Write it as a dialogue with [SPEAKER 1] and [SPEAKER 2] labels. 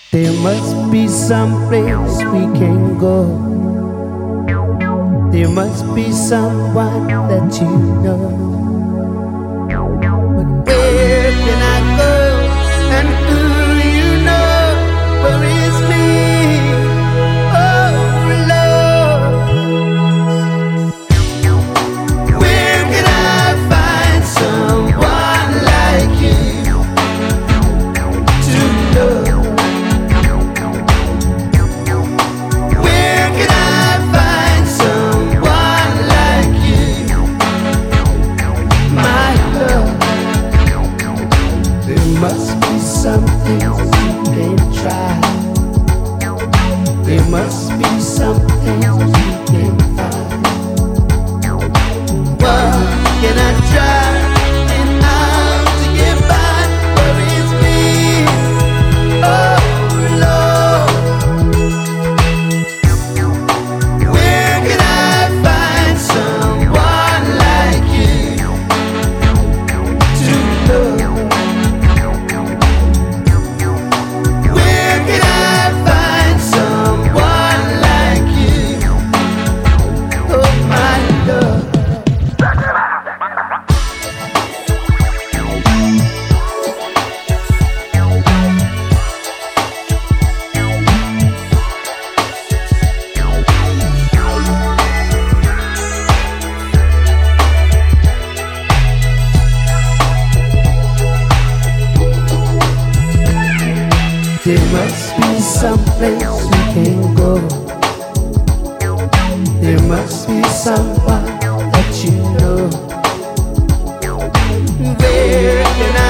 [SPEAKER 1] There must be some place we can go. There must be someone that you know. But where can I go? And do you know where is me? Oh Lord, where can I find someone like you to love? Must be something you can try. There must be something you can find. What can I try and how to get by? Where is me? Oh Lord, where can I find someone like you to love? There must be some place we can go. There must be someone that you know. Where can I